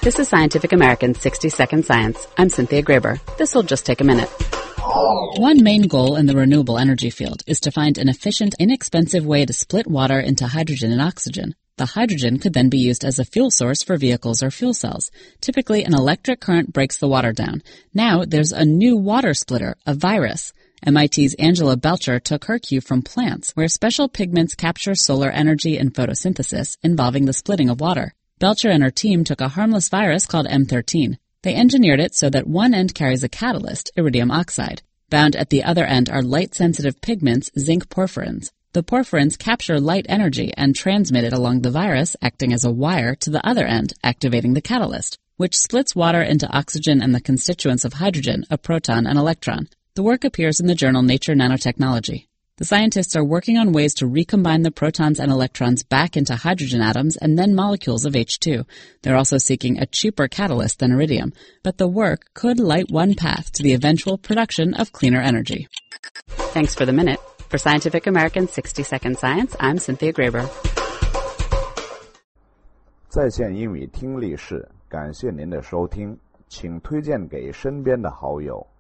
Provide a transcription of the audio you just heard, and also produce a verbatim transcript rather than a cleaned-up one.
This is Scientific American's sixty second Science. I'm Cynthia Graber. This will just take a minute. One main goal in the renewable energy field is to find an efficient, inexpensive way to split water into hydrogen and oxygen. The hydrogen could then be used as a fuel source for vehicles or fuel cells. Typically, an electric current breaks the water down. Now, there's a new water splitter, a virus. M I T's Angela Belcher took her cue from plants, where special pigments capture solar energy in photosynthesis, involving the splitting of water. Belcher and her team took a harmless virus called M thirteen. They engineered it so that one end carries a catalyst, iridium oxide. Bound at the other end are light-sensitive pigments, zinc porphyrins. The porphyrins capture light energy and transmit it along the virus, acting as a wire, to the other end, activating the catalyst, which splits water into oxygen and the constituents of hydrogen, a proton and electron. The work appears in the journal Nature Nanotechnology. The scientists are working on ways to recombine the protons and electrons back into hydrogen atoms and then molecules of H two. They're also seeking a cheaper catalyst than iridium, but the work could light one path to the eventual production of cleaner energy. Thanks for the minute. For Scientific American's sixty second Science, I'm Cynthia Graber. 在线英语听力室，感谢您的收听，请推荐给身边的好友。